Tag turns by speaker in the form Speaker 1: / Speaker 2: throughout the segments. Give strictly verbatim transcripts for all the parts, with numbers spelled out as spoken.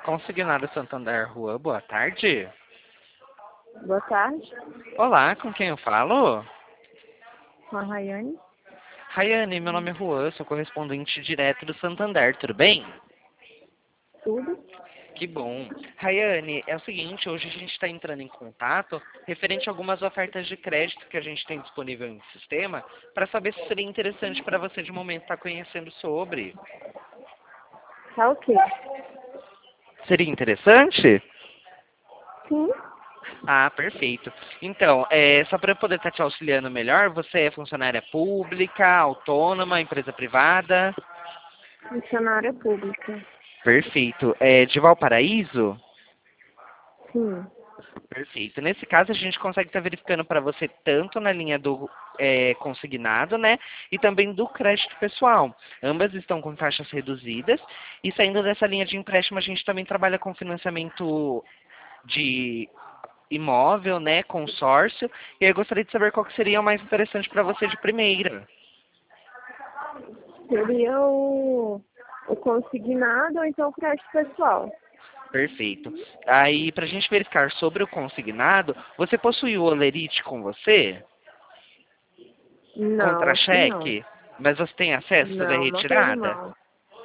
Speaker 1: Consignado Santander Rua, boa tarde.
Speaker 2: Boa tarde,
Speaker 1: Olá, com quem eu falo?
Speaker 2: com a Rayane.
Speaker 1: Rayane, meu nome é Juan, sou correspondente direto do Santander, tudo bem?
Speaker 2: Tudo?
Speaker 1: Que bom. Rayane, é o seguinte, hoje a gente está entrando em contato referente a algumas ofertas de crédito que a gente tem disponível no sistema, para saber se seria interessante para você de momento estar conhecendo sobre.
Speaker 2: Tá ok.
Speaker 1: Seria interessante?
Speaker 2: Sim,
Speaker 1: Ah, perfeito. Então, é, só para eu poder estar te auxiliando melhor, você é funcionária pública, autônoma, empresa privada?
Speaker 2: funcionária pública.
Speaker 1: Perfeito. É de Valparaíso?
Speaker 2: Sim.
Speaker 1: Perfeito. Nesse caso, a gente consegue estar verificando para você tanto na linha do é, consignado, né? E também do crédito pessoal. Ambas estão com taxas reduzidas. E saindo dessa linha de empréstimo, a gente também trabalha com financiamento de imóvel, né? Consórcio. E aí eu gostaria de saber qual que seria o mais interessante para você de primeira.
Speaker 2: Seria o, o consignado ou então o crédito pessoal.
Speaker 1: Perfeito. Aí, para a gente verificar sobre o consignado, você possui o Olerite com você?
Speaker 2: Não, acho que não.
Speaker 1: Contra-cheque? Mas você tem acesso a fazer a
Speaker 2: Não, não tenho
Speaker 1: retirada?
Speaker 2: não.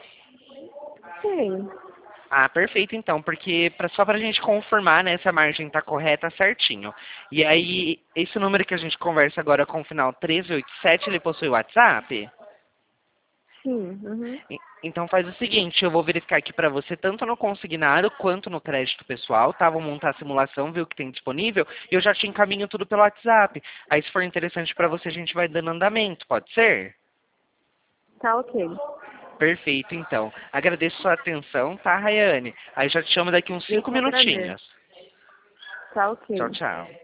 Speaker 2: Tem.
Speaker 1: Ah, perfeito então, porque pra, só para a gente confirmar, né, se a margem está correta certinho. E aí, esse número que a gente conversa agora com o final treze oitenta e sete, ele possui WhatsApp?
Speaker 2: Sim, uhum.
Speaker 1: E- Então faz o seguinte, eu vou verificar aqui para você tanto no consignado quanto no crédito pessoal, tá? Vou montar a simulação, ver o que tem disponível e eu já te encaminho tudo pelo WhatsApp. Aí se for interessante para você, a gente vai dando andamento, pode ser?
Speaker 2: Tá ok.
Speaker 1: Perfeito, então. Agradeço sua atenção, tá, Rayane? Aí já te chamo daqui uns
Speaker 2: Eu
Speaker 1: cinco
Speaker 2: que agradeço.
Speaker 1: minutinhos.
Speaker 2: Tá
Speaker 1: Tchau,
Speaker 2: ok.
Speaker 1: tchau.